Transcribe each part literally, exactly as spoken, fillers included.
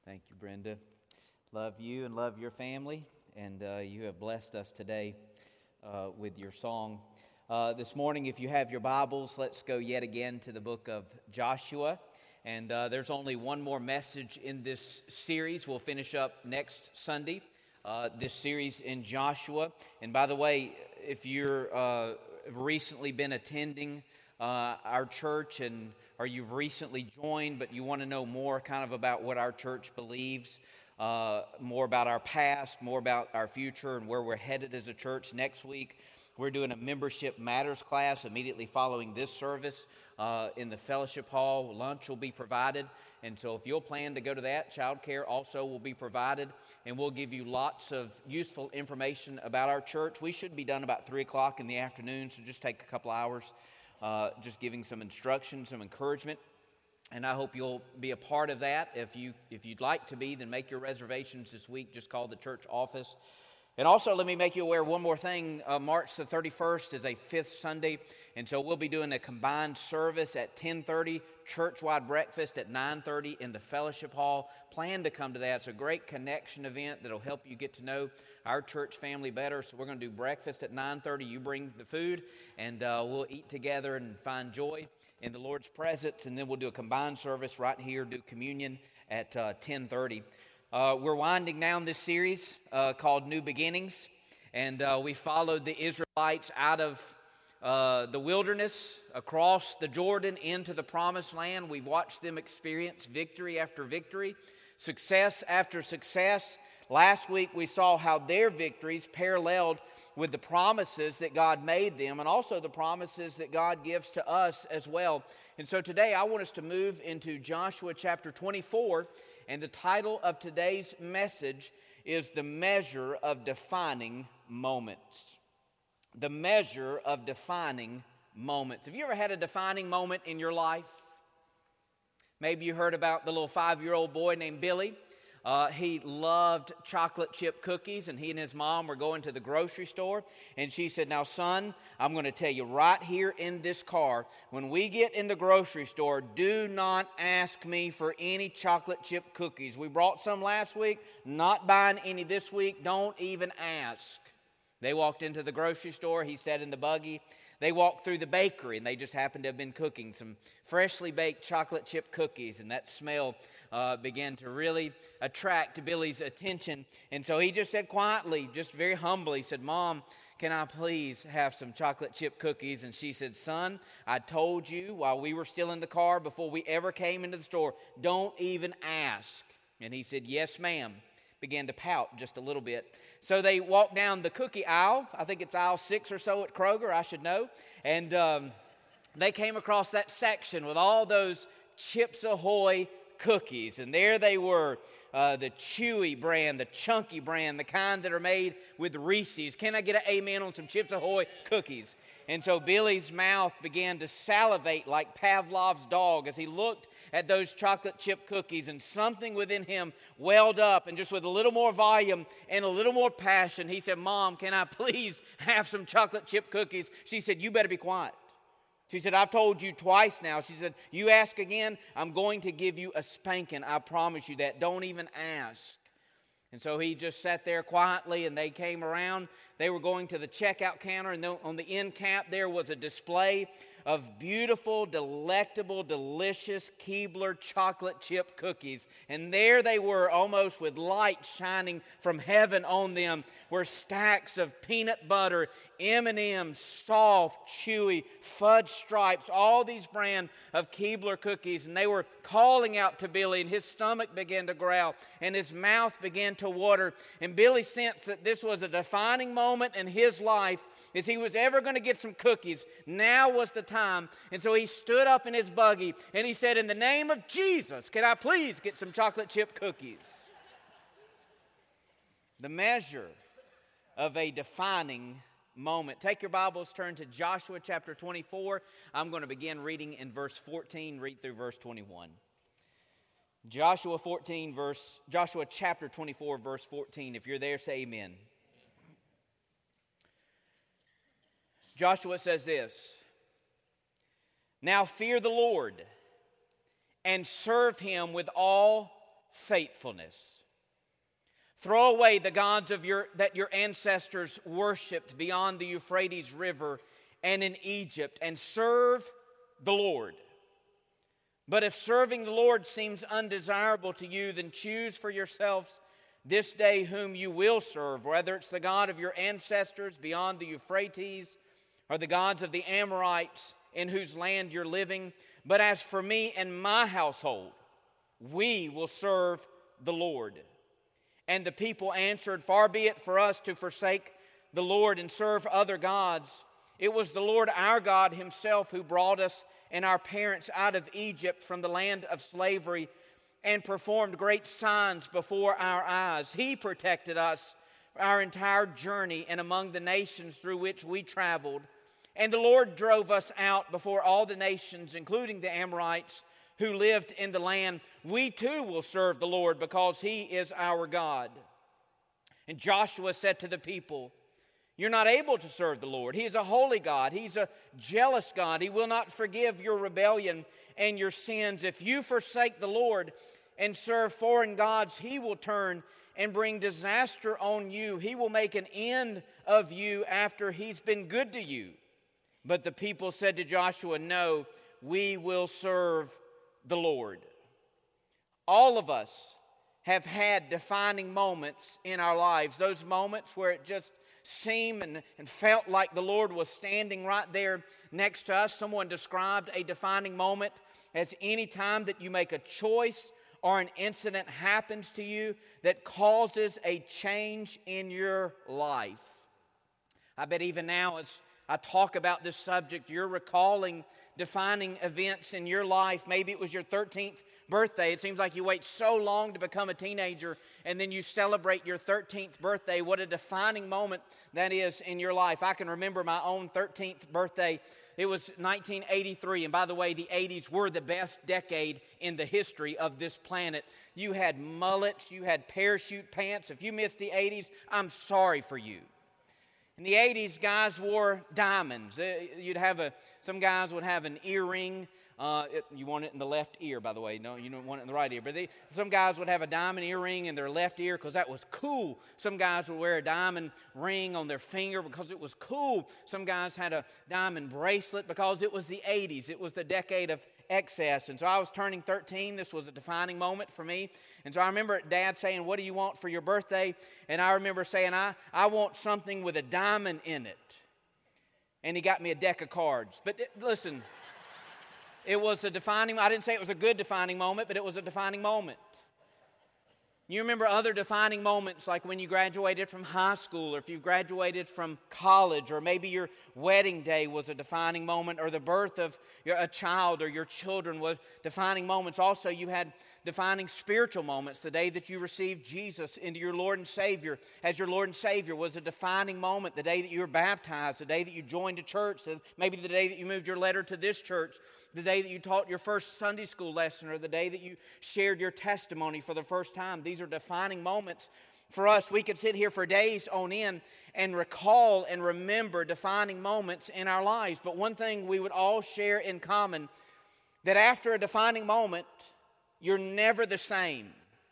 Thank you, Brenda. Love you and love your family, and uh, you have blessed us today uh, with your song. Uh, this morning, if you have your Bibles, let's go yet again to the book of Joshua. And uh, there's only one more message in this series. We'll finish up next Sunday, uh, this series in Joshua. And by the way, if you're uh, recently been attending uh, our church and or you've recently joined, but you want to know more kind of about what our church believes, uh, more about our past, more about our future, and where we're headed as a church, next week we're doing a Membership Matters class immediately following this service uh, in the fellowship hall. Lunch will be provided, and so if you'll plan to go to that, childcare also will be provided, and we'll give you lots of useful information about our church. We should be done about three o'clock in the afternoon, so just take a couple hours. Uh, just giving some instruction, some encouragement, and I hope you'll be a part of that. If you if you'd like to be, then make your reservations this week. Just call the church office. And also, let me make you aware of one more thing. Uh, March the thirty-first is a fifth Sunday, and so we'll be doing a combined service at ten thirty, church-wide breakfast at nine thirty in the fellowship hall. Plan to come to that. It's a great connection event that'll help you get to know our church family better. So we're going to do breakfast at nine thirty. You bring the food, and uh, we'll eat together and find joy in the Lord's presence. And then we'll do a combined service right here, do communion at uh, ten thirty. Uh, we're winding down this series uh, called New Beginnings, and uh, we followed the Israelites out of uh, the wilderness, across the Jordan into the Promised Land. We've watched them experience victory after victory, success after success. Last week we saw how their victories paralleled with the promises that God made them, and also the promises that God gives to us as well. And so today I want us to move into Joshua chapter twenty-four, and the title of today's message is The Measure of Defining Moments. The Measure of Defining Moments. Have you ever had a defining moment in your life? Maybe you heard about the little five-year-old boy named Billy. Uh, he loved chocolate chip cookies, and he and his mom were going to the grocery store, and she said, "Now, son, I'm going to tell you right here in this car, when we get in the grocery store, do not ask me for any chocolate chip cookies. We brought some last week, not buying any this week, don't even ask." They walked into the grocery store. He sat in the buggy. They walked through the bakery, and they just happened to have been cooking some freshly baked chocolate chip cookies, and that smell uh, began to really attract Billy's attention. And so he just said quietly, just very humbly, said, "Mom, can I please have some chocolate chip cookies?" And she said, "Son, I told you while we were still in the car before we ever came into the store, don't even ask." And he said, "Yes, ma'am." Began to pout just a little bit. So they walked down the cookie aisle. I think it's aisle six or so at Kroger, I should know. And um, they came across that section with all those Chips Ahoy cookies. And there they were, uh, the chewy brand, the chunky brand, the kind that are made with Reese's. Can I get an amen on some Chips Ahoy cookies? And so Billy's mouth began to salivate like Pavlov's dog as he looked at those chocolate chip cookies, and something within him welled up, and just with a little more volume and a little more passion, he said, "Mom, can I please have some chocolate chip cookies?" She said, "You better be quiet." She said, "I've told you twice now." She said, "You ask again, I'm going to give you a spanking. I promise you that. Don't even ask." And so he just sat there quietly, and they came around. They were going to the checkout counter, and on the end cap there was a display of beautiful, delectable, delicious Keebler chocolate chip cookies. And there they were, almost with light shining from heaven on them, were stacks of peanut butter, M and M's, soft, chewy, fudge stripes, all these brand of Keebler cookies. And they were calling out to Billy, and his stomach began to growl, and his mouth began to water. And Billy sensed that this was a defining moment in his life. If he was ever going to get some cookies, now was the time. And so he stood up in his buggy, and he said, "In the name of Jesus, can I please get some chocolate chip cookies?" The measure of a defining moment. Take your Bibles, turn to Joshua chapter twenty-four. I'm going to begin reading in verse fourteen, read through verse twenty-one. Joshua fourteen, verse Joshua chapter twenty-four, verse fourteen. If you're there, say amen. Joshua says this, "Now fear the Lord and serve him with all faithfulness. Throw away the gods of your, that your ancestors worshipped beyond the Euphrates River and in Egypt, and serve the Lord. But if serving the Lord seems undesirable to you, then choose for yourselves this day whom you will serve, whether it's the God of your ancestors beyond the Euphrates or the gods of the Amorites in whose land you're living. But as for me and my household, we will serve the Lord. And the people answered, Far be it for us to forsake the Lord and serve other gods. It was the Lord our God himself who brought us and our parents out of Egypt from the land of slavery and performed great signs before our eyes. He protected us our entire journey and among the nations through which we traveled. And the Lord drove us out before all the nations, including the Amorites, who lived in the land. We too will serve the Lord because he is our God. And Joshua said to the people, You're not able to serve the Lord. He is a holy God. He's a jealous God. He will not forgive your rebellion and your sins. If you forsake the Lord and serve foreign gods, he will turn and bring disaster on you. He will make an end of you after he's been good to you. But the people said to Joshua, No, we will serve the Lord. All of us have had defining moments in our lives, those moments where it just seemed and, and felt like the Lord was standing right there next to us. Someone described a defining moment as any time that you make a choice or an incident happens to you that causes a change in your life. I bet even now as I talk about this subject, you're recalling defining events in your life. Maybe it was your thirteenth birthday. It seems like you wait so long to become a teenager and then you celebrate your thirteenth birthday. What a defining moment that is in your life. I can remember my own thirteenth birthday. It was nineteen eighty-three, and by the way, the eighties were the best decade in the history of this planet. You had mullets, you had parachute pants. If you missed the eighties, I'm sorry for you. In the eighties, guys wore diamonds. You'd have a, some guys would have an earring. Uh, it, you want it in the left ear, by the way. No, you don't want it in the right ear. But they, some guys would have a diamond earring in their left ear because that was cool. Some guys would wear a diamond ring on their finger because it was cool. Some guys had a diamond bracelet because it was the eighties. It was the decade of excess. And so I was turning thirteen. This was a defining moment for me. And so I remember Dad saying, what do you want for your birthday? And I remember saying, I, I want something with a diamond in it. And he got me a deck of cards. But it, listen... It was a defining, I didn't say it was a good defining moment, but it was a defining moment. You remember other defining moments like when you graduated from high school or if you graduated from college or maybe your wedding day was a defining moment or the birth of your, a child or your children was defining moments. Also, you had defining spiritual moments. The day that you received Jesus into your Lord and Savior as your Lord and Savior was a defining moment. The day that you were baptized, the day that you joined a church, maybe the day that you moved your letter to this church, the day that you taught your first Sunday school lesson, or the day that you shared your testimony for the first time. These are defining moments for us. We could sit here for days on end and recall and remember defining moments in our lives. But one thing we would all share in common, that after a defining moment, you're never the same.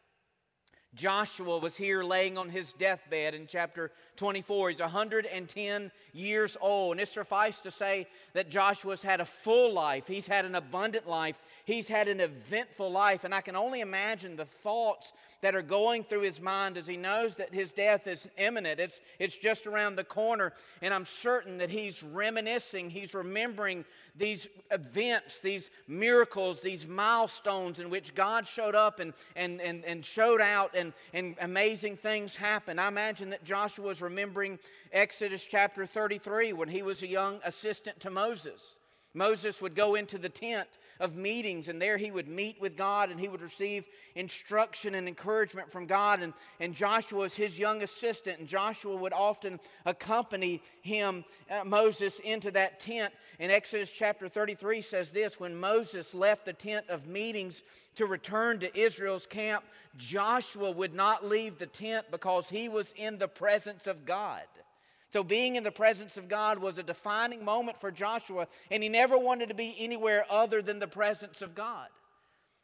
Joshua was here laying on his deathbed in chapter twenty-four. He's one hundred ten years old. And it suffices to say that Joshua's had a full life. He's had an abundant life. He's had an eventful life. And I can only imagine the thoughts that are going through his mind as he knows that his death is imminent. It's, it's just around the corner. And I'm certain that he's reminiscing, he's remembering these events, these miracles, these milestones in which God showed up and, and, and, and showed out and, and amazing things happened. I imagine that Joshua was remembering Exodus chapter thirty-three when he was a young assistant to Moses. Moses would go into the tent of meetings, and there he would meet with God, and he would receive instruction and encouragement from God. And, and Joshua was his young assistant, and Joshua would often accompany him, uh, Moses, into that tent. And Exodus chapter thirty-three says this: when Moses left the tent of meetings to return to Israel's camp, Joshua would not leave the tent because he was in the presence of God. So being in the presence of God was a defining moment for Joshua, and he never wanted to be anywhere other than the presence of God.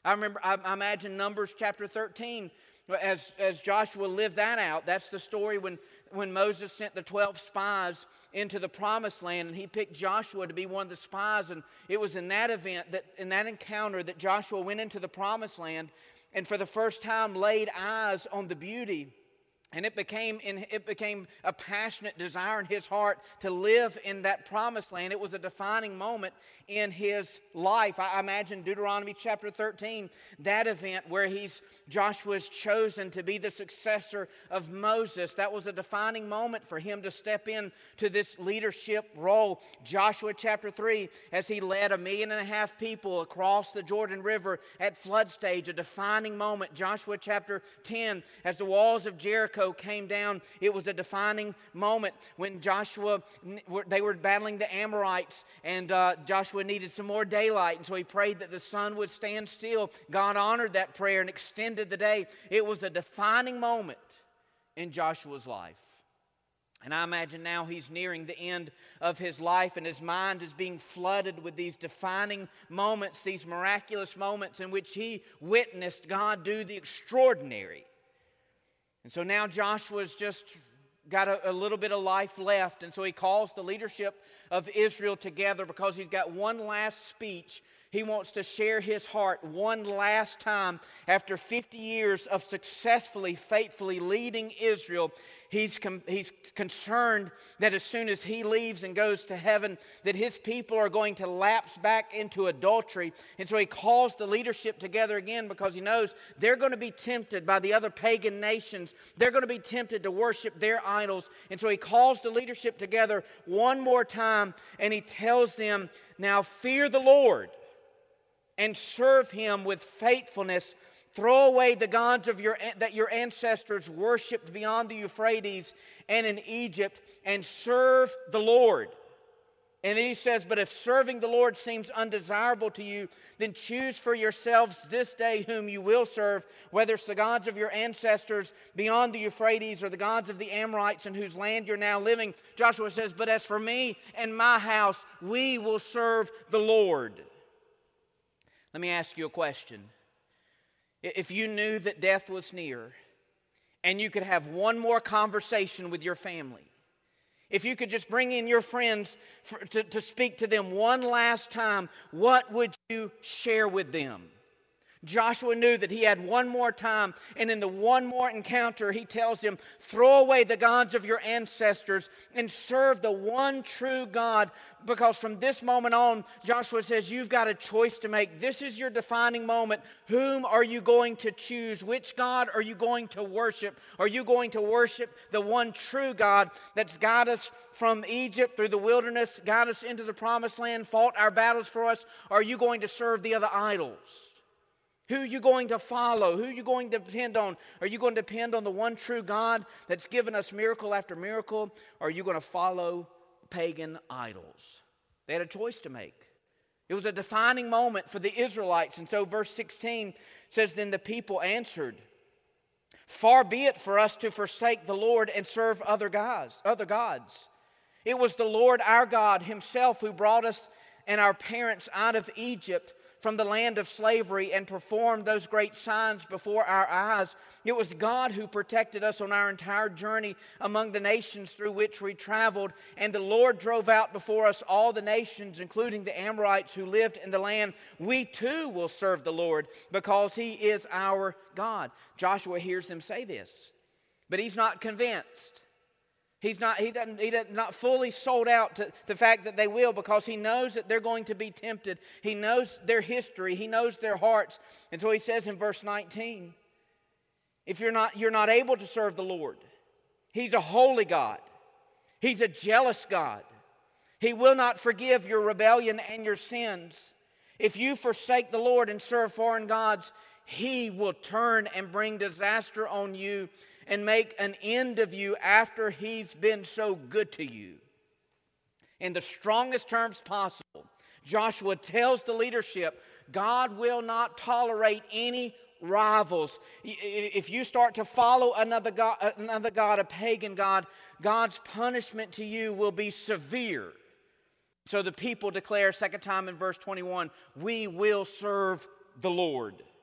I remember, I, I imagine Numbers chapter thirteen, as, as Joshua lived that out. That's the story when, when Moses sent the twelve spies into the promised land, and he picked Joshua to be one of the spies. And it was in that event, that in that encounter, that Joshua went into the promised land and for the first time laid eyes on the beauty. And it became, it became a passionate desire in his heart to live in that promised land. It was a defining moment in his life. I imagine Deuteronomy chapter thirteen, that event where he's Joshua is chosen to be the successor of Moses. That was a defining moment for him to step in to this leadership role. Joshua chapter three, as he led a million and a half people across the Jordan River at flood stage, a defining moment. Joshua chapter ten, as the walls of Jericho came down, it was a defining moment when Joshua, they were battling the Amorites, and uh, Joshua needed some more daylight, and so he prayed that the sun would stand still. God honored that prayer and extended the day. It was a defining moment in Joshua's life. And I imagine now he's nearing the end of his life, and his mind is being flooded with these defining moments, these miraculous moments in which he witnessed God do the extraordinary. And so now Joshua's just got a, a little bit of life left. And so he calls the leadership of Israel together because he's got one last speech. He wants to share his heart one last time. After fifty years of successfully, faithfully leading Israel, he's, com- he's concerned that as soon as he leaves and goes to heaven, that his people are going to lapse back into adultery. And so he calls the leadership together again because he knows they're going to be tempted by the other pagan nations. They're going to be tempted to worship their idols. And so he calls the leadership together one more time, and he tells them, now fear the Lord and serve Him with faithfulness. Throw away the gods of your, that your ancestors worshipped beyond the Euphrates and in Egypt, and serve the Lord. And then he says, but if serving the Lord seems undesirable to you, then choose for yourselves this day whom you will serve, whether it's the gods of your ancestors beyond the Euphrates or the gods of the Amorites in whose land you're now living. Joshua says, but as for me and my house, we will serve the Lord. Let me ask you a question. If you knew that death was near and you could have one more conversation with your family, if you could just bring in your friends for, to, to speak to them one last time, what would you share with them? Joshua knew that he had one more time, and in the one more encounter, he tells him, throw away the gods of your ancestors and serve the one true God, because from this moment on, Joshua says, you've got a choice to make. This is your defining moment. Whom are you going to choose? Which God are you going to worship? Are you going to worship the one true God that's got us from Egypt through the wilderness, got us into the promised land, fought our battles for us? Or are you going to serve the other idols? Who are you going to follow? Who are you going to depend on? Are you going to depend on the one true God that's given us miracle after miracle? Or are you going to follow pagan idols? They had a choice to make. It was a defining moment for the Israelites. And so verse sixteen says, then the people answered, far be it for us to forsake the Lord and serve other gods, other gods. It was the Lord our God Himself who brought us and our parents out of Egypt from the land of slavery and performed those great signs before our eyes. It was God who protected us on our entire journey among the nations through which we traveled. And the Lord drove out before us all the nations, including the Amorites who lived in the land. We too will serve the Lord because He is our God. Joshua hears them say this, but he's not convinced. He's not, he doesn't, he doesn't not fully sold out to the fact that they will, because he knows that they're going to be tempted. He knows their history. He knows their hearts. And so he says in verse nineteen, if you're not, you're not able to serve the Lord, He's a holy God. He's a jealous God. He will not forgive your rebellion and your sins. If you forsake the Lord and serve foreign gods, He will turn and bring disaster on you and make an end of you after He's been so good to you. In the strongest terms possible, Joshua tells the leadership, God will not tolerate any rivals. If you start to follow another god, another god, a pagan god, God's punishment to you will be severe. So the people declare, second time in verse twenty-one, we will serve the Lord.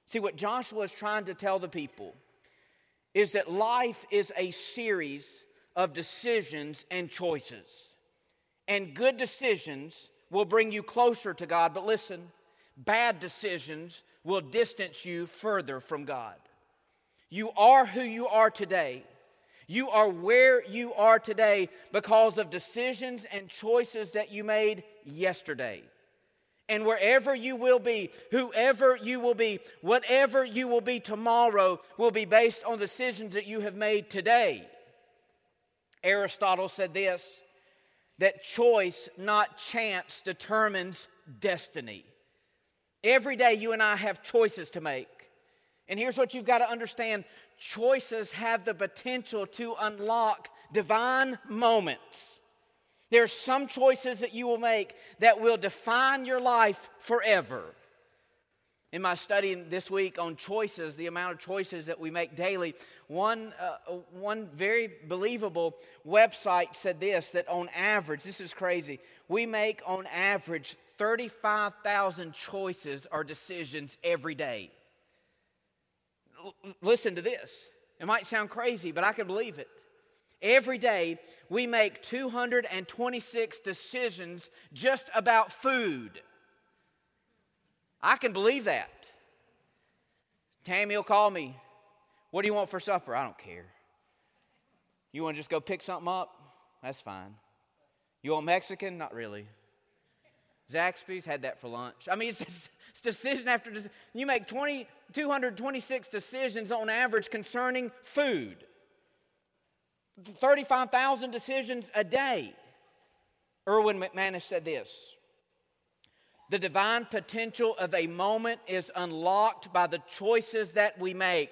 See, what Joshua is trying to tell the people is that life is a series of decisions and choices. And good decisions will bring you closer to God. But listen, bad decisions will distance you further from God. You are who you are today. You are where you are today because of decisions and choices that you made yesterday. And wherever you will be, whoever you will be, whatever you will be tomorrow will be based on decisions that you have made today. Aristotle said this, that choice, not chance, determines destiny. Every day you and I have choices to make. And here's what you've got to understand. Choices have the potential to unlock divine moments. There are some choices that you will make that will define your life forever. In my study this week on choices, the amount of choices that we make daily, one, uh, one very believable website said this, that on average, this is crazy, we make on average thirty-five thousand choices or decisions every day. L- listen to this. It might sound crazy, but I can believe it. Every day, we make two hundred twenty-six decisions just about food. I can believe that. Tammy will call me. What do you want for supper? I don't care. You want to just go pick something up? That's fine. You want Mexican? Not really. Zaxby's, had that for lunch. I mean, it's, it's decision after decision. You make twenty, two hundred twenty-six decisions on average concerning food. thirty-five thousand decisions a day. Erwin McManus said this, the divine potential of a moment is unlocked by the choices that we make.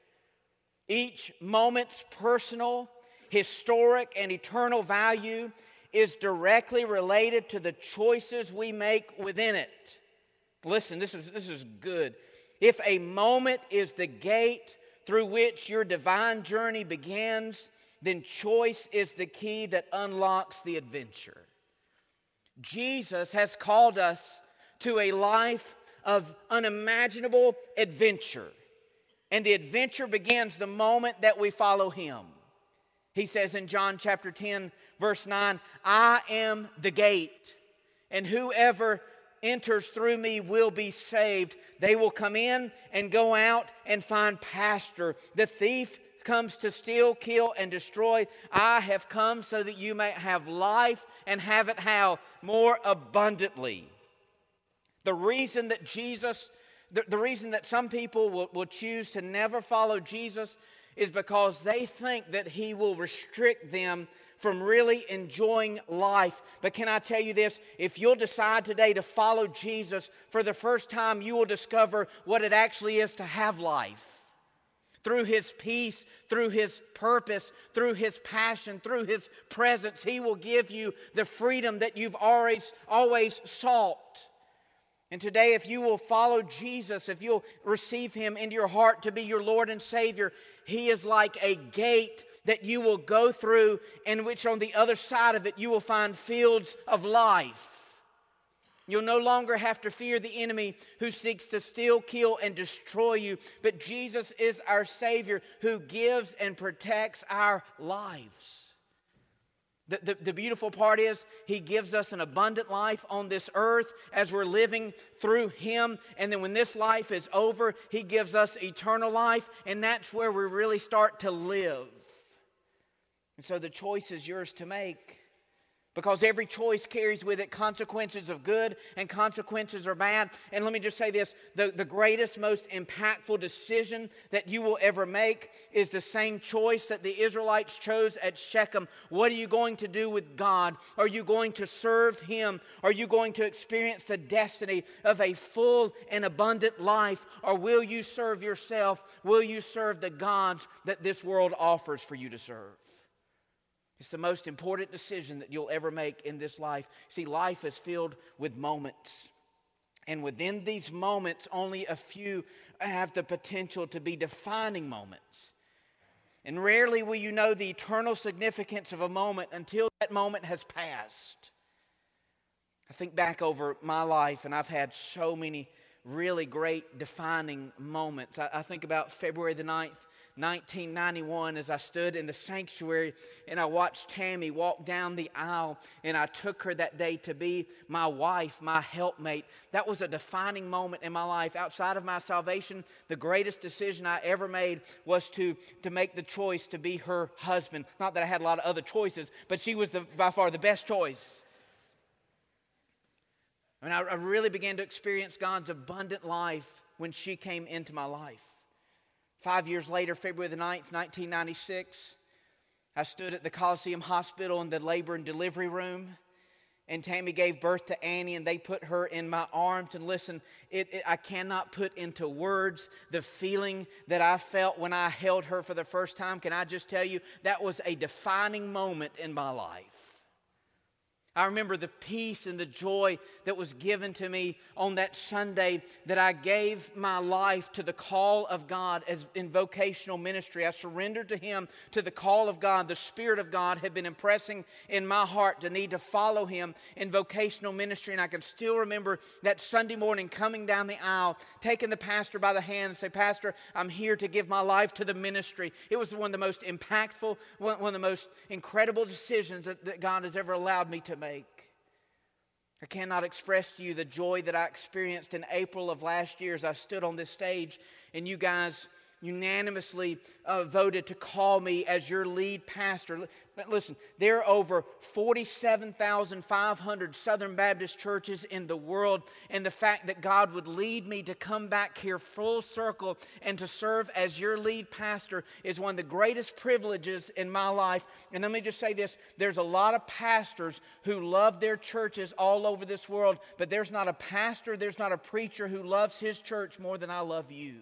Each moment's personal, historic, and eternal value is directly related to the choices we make within it. Listen, this is, this is good. If a moment is the gate through which your divine journey begins, then choice is the key that unlocks the adventure. Jesus has called us to a life of unimaginable adventure. And the adventure begins the moment that we follow Him. He says in John chapter ten, verse nine, I am the gate, and whoever enters through me will be saved. They will come in and go out and find pasture. The thief comes to steal, kill, and destroy. I have come so that you may have life and have it how? More abundantly. The reason that Jesus, the, the reason that some people will, will choose to never follow Jesus is because they think that He will restrict them from really enjoying life. But can I tell you this? If you'll decide today to follow Jesus, for the first time you will discover what it actually is to have life. Through His peace, through His purpose, through His passion, through His presence, He will give you the freedom that you've always, always sought. And today, if you will follow Jesus, if you'll receive Him into your heart to be your Lord and Savior, He is like a gate that you will go through, in which on the other side of it you will find fields of life. You'll no longer have to fear the enemy who seeks to steal, kill, and destroy you. But Jesus is our Savior who gives and protects our lives. The, the, the beautiful part is He gives us an abundant life on this earth as we're living through Him. And then when this life is over, He gives us eternal life. And that's where we really start to live. And so the choice is yours to make. Because every choice carries with it consequences of good and consequences are bad. And let me just say this, the, the greatest, most impactful decision that you will ever make is the same choice that the Israelites chose at Shechem. What are you going to do with God? Are you going to serve Him? Are you going to experience the destiny of a full and abundant life? Or will you serve yourself? Will you serve the gods that this world offers for you to serve? It's the most important decision that you'll ever make in this life. See, life is filled with moments. And within these moments, only a few have the potential to be defining moments. And rarely will you know the eternal significance of a moment until that moment has passed. I think back over my life, and I've had so many really great defining moments. I, I think about February the ninth, nineteen ninety-one, as I stood in the sanctuary and I watched Tammy walk down the aisle, and I took her that day to be my wife, my helpmate. That was a defining moment in my life. Outside of my salvation, the greatest decision I ever made was to, to make the choice to be her husband. Not that I had a lot of other choices, but she was the, by far the best choice. I mean, I, I really began to experience God's abundant life when she came into my life. Five years later, February the ninth, nineteen ninety-six, I stood at the Coliseum Hospital in the labor and delivery room, and Tammy gave birth to Annie, and they put her in my arms. And listen, it, it, I cannot put into words the feeling that I felt when I held her for the first time. Can I just tell you, that was a defining moment in my life. I remember the peace and the joy that was given to me on that Sunday that I gave my life to the call of God as in vocational ministry. I surrendered to Him, to the call of God. The Spirit of God had been impressing in my heart to need to follow Him in vocational ministry. And I can still remember that Sunday morning coming down the aisle, taking the pastor by the hand and say, "Pastor, I'm here to give my life to the ministry." It was one of the most impactful, one of the most incredible decisions that, that God has ever allowed me to make. I cannot express to you the joy that I experienced in April of last year as I stood on this stage and you guys unanimously uh, voted to call me as your lead pastor. Listen, there are over forty-seven thousand five hundred Southern Baptist churches in the world, and the fact that God would lead me to come back here full circle and to serve as your lead pastor is one of the greatest privileges in my life. And let me just say this, there's a lot of pastors who love their churches all over this world, but there's not a pastor, there's not a preacher who loves his church more than I love you.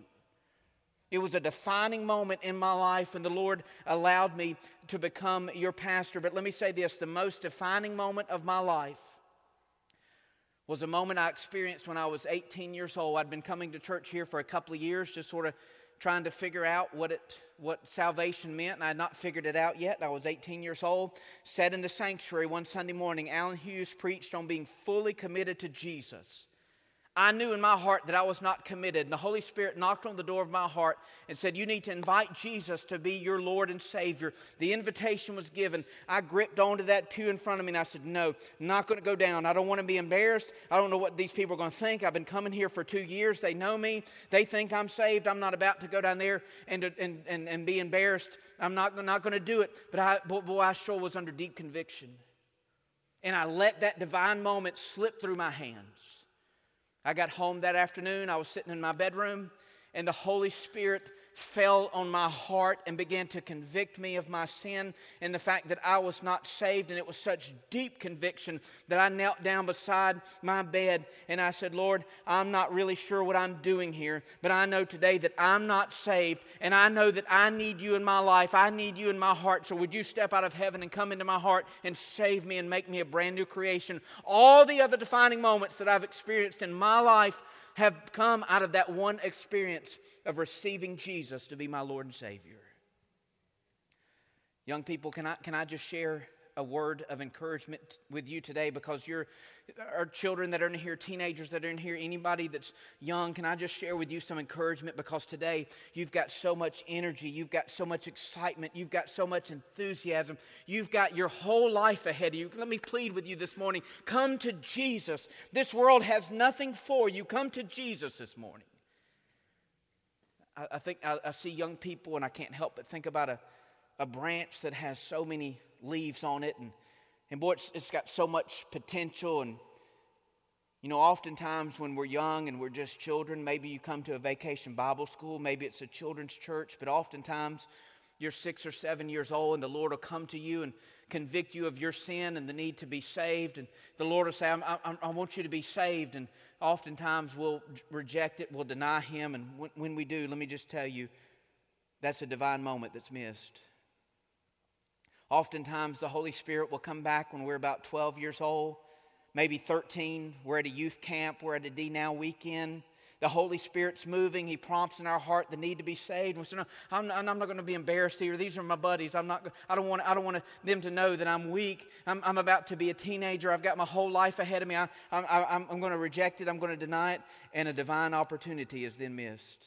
It was a defining moment in my life when the Lord allowed me to become your pastor. But let me say this, the most defining moment of my life was a moment I experienced when I was eighteen years old. I'd been coming to church here for a couple of years, just sort of trying to figure out what it what salvation meant, and I had not figured it out yet. I was eighteen years old, sat in the sanctuary one Sunday morning. Alan Hughes preached on being fully committed to Jesus. I knew in my heart that I was not committed. And the Holy Spirit knocked on the door of my heart and said, "You need to invite Jesus to be your Lord and Savior." The invitation was given. I gripped onto that pew in front of me and I said, "No, I'm not going to go down. I don't want to be embarrassed. I don't know what these people are going to think. I've been coming here for two years. They know me. They think I'm saved. I'm not about to go down there and, and, and, and be embarrassed. I'm not, not going to do it." But I, boy, I sure was under deep conviction. And I let that divine moment slip through my hands. I got home that afternoon, I was sitting in my bedroom, and the Holy Spirit fell on my heart and began to convict me of my sin and the fact that I was not saved. And it was such deep conviction that I knelt down beside my bed and I said, "Lord, I'm not really sure what I'm doing here, but I know today that I'm not saved, and I know that I need you in my life. I need you in my heart. So would you step out of heaven and come into my heart and save me and make me a brand new creation?" All the other defining moments that I've experienced in my life have come out of that one experience of receiving Jesus to be my Lord and Savior. Young people, can I, can I just share a word of encouragement with you today? Because you're our children that are in here, teenagers that are in here, anybody that's young, can I just share with you some encouragement? Because today you've got so much energy, you've got so much excitement, you've got so much enthusiasm, you've got your whole life ahead of you. Let me plead with you this morning, come to Jesus. This world has nothing for you. Come to Jesus this morning. I, I think I, I see young people and I can't help but think about a, a branch that has so many leaves on it, and and boy, it's, it's got so much potential. And you know, oftentimes when we're young and we're just children, maybe you come to a vacation Bible school, maybe it's a children's church, but oftentimes you're six or seven years old and the Lord will come to you and convict you of your sin and the need to be saved, and the Lord will say, I, I, I want you to be saved. And oftentimes we'll reject it, we'll deny Him, and when, when we do, let me just tell you, that's a divine moment that's missed. Oftentimes the Holy Spirit will come back when we're about twelve years old, maybe thirteen. We're at a youth camp, we're at a D Now weekend. The Holy Spirit's moving. He prompts in our heart the need to be saved. We say, no, I'm not, I'm not going to be embarrassed here. These are my buddies. I'm not, I don't want, I don't want them to know that I'm weak. I'm, I'm about to be a teenager. I've got my whole life ahead of me. I, I'm, I'm, I'm going to reject it. I'm going to deny it. And a divine opportunity is then missed.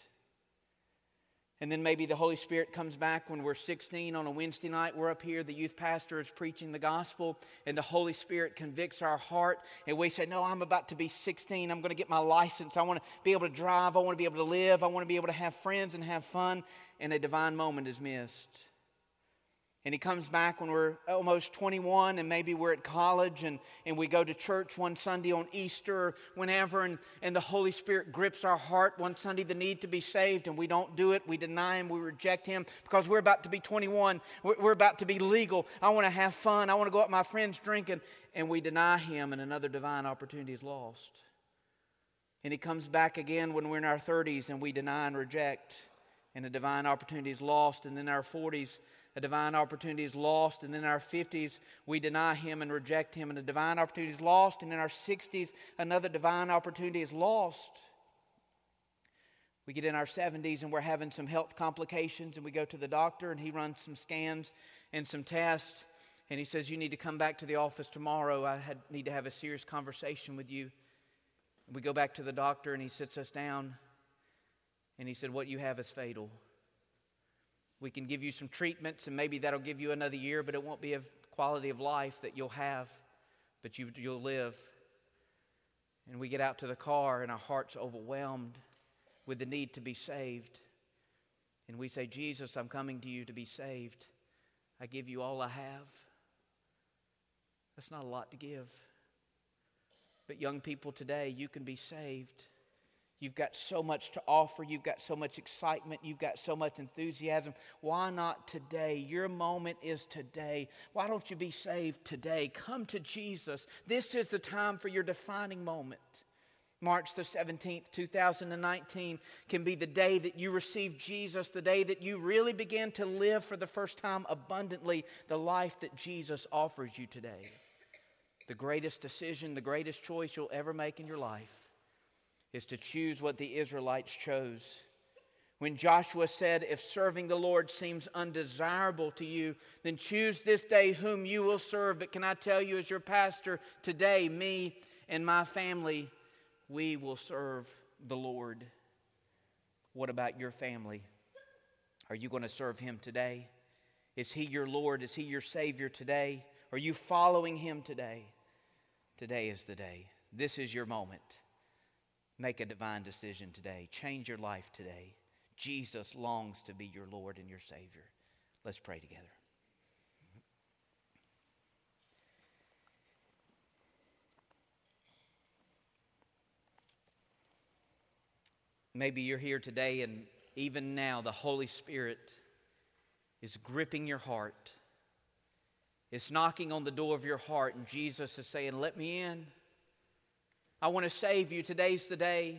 And then maybe the Holy Spirit comes back when we're sixteen on a Wednesday night. We're up here, the youth pastor is preaching the gospel, and the Holy Spirit convicts our heart. And we say, no, I'm about to be sixteen. I'm going to get my license. I want to be able to drive. I want to be able to live. I want to be able to have friends and have fun. And a divine moment is missed. And He comes back when we're almost twenty-one, and maybe we're at college, and, and we go to church one Sunday on Easter or whenever, and, and the Holy Spirit grips our heart one Sunday, the need to be saved, and we don't do it. We deny Him. We reject Him because we're about to be twenty-one. We're, we're about to be legal. I want to have fun. I want to go out with my friends drinking. And we deny Him, and another divine opportunity is lost. And He comes back again when we're in our thirties, and we deny and reject, and a divine opportunity is lost. And then in our forties, a divine opportunity is lost. And then in our fifties, we deny Him and reject Him, and a divine opportunity is lost. And in our sixties, another divine opportunity is lost. We get in our seventies and we're having some health complications, and we go to the doctor, and he runs some scans and some tests, and he says, you need to come back to the office tomorrow. I had, need to have a serious conversation with you. And we go back to the doctor, and he sits us down, and he said, what you have is fatal. We can give you some treatments, and maybe that'll give you another year, but it won't be a quality of life that you'll have, but you, you'll live. And we get out to the car, and our heart's overwhelmed with the need to be saved. And we say, Jesus, I'm coming to you to be saved. I give you all I have. That's not a lot to give. But young people today, you can be saved. You've got so much to offer. You've got so much excitement. You've got so much enthusiasm. Why not today? Your moment is today. Why don't you be saved today? Come to Jesus. This is the time for your defining moment. March the seventeenth, two thousand nineteen can be the day that you receive Jesus, the day that you really begin to live for the first time abundantly the life that Jesus offers you today. The greatest decision, the greatest choice you'll ever make in your life is to choose what the Israelites chose. When Joshua said, if serving the Lord seems undesirable to you, then choose this day whom you will serve. But can I tell you as your pastor, today, me and my family, we will serve the Lord. What about your family? Are you going to serve Him today? Is He your Lord? Is He your Savior today? Are you following Him today? Today is the day. This is your moment. Make a divine decision today. Change your life today. Jesus longs to be your Lord and your Savior. Let's pray together. Maybe you're here today, and even now the Holy Spirit is gripping your heart. It's knocking on the door of your heart, and Jesus is saying, let me in. I want to save you. Today's the day.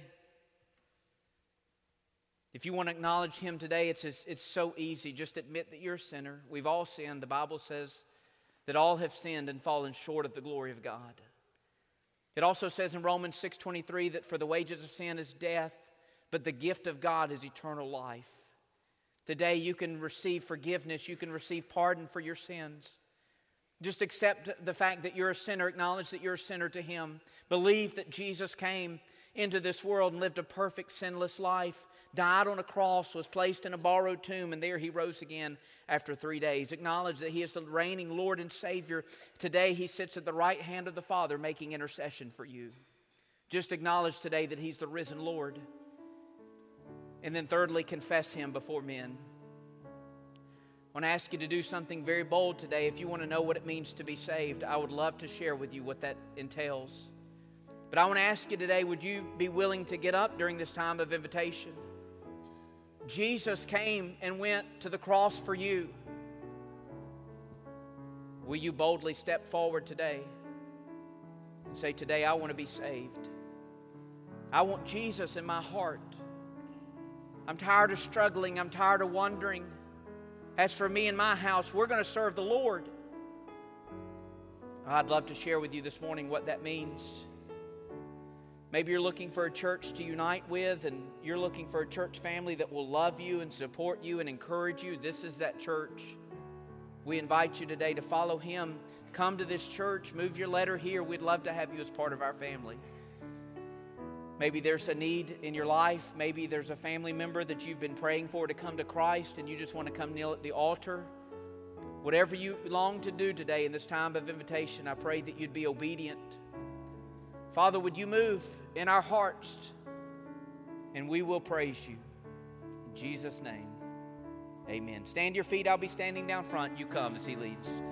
If you want to acknowledge Him today, it's, it's so easy. Just admit that you're a sinner. We've all sinned. The Bible says that all have sinned and fallen short of the glory of God. It also says in Romans six twenty-three that for the wages of sin is death, but the gift of God is eternal life. Today you can receive forgiveness. You can receive pardon for your sins. Just accept the fact that you're a sinner. Acknowledge that you're a sinner to Him. Believe that Jesus came into this world and lived a perfect, sinless life, died on a cross, was placed in a borrowed tomb, and there He rose again after three days. Acknowledge that He is the reigning Lord and Savior. Today He sits at the right hand of the Father making intercession for you. Just acknowledge today that He's the risen Lord. And then thirdly, confess Him before men. I want to ask you to do something very bold today. If you want to know what it means to be saved, I would love to share with you what that entails. But I want to ask you today, would you be willing to get up during this time of invitation? Jesus came and went to the cross for you. Will you boldly step forward today and say, today I want to be saved. I want Jesus in my heart. I'm tired of struggling. I'm tired of wondering. As for me and my house, we're going to serve the Lord. I'd love to share with you this morning what that means. Maybe you're looking for a church to unite with, and you're looking for a church family that will love you and support you and encourage you. This is that church. We invite you today to follow Him. Come to this church. Move your letter here. We'd love to have you as part of our family. Maybe there's a need in your life. Maybe there's a family member that you've been praying for to come to Christ, and you just want to come kneel at the altar. Whatever you long to do today in this time of invitation, I pray that you'd be obedient. Father, would you move in our hearts, and we will praise you. In Jesus' name, amen. Stand to your feet. I'll be standing down front. You come as He leads.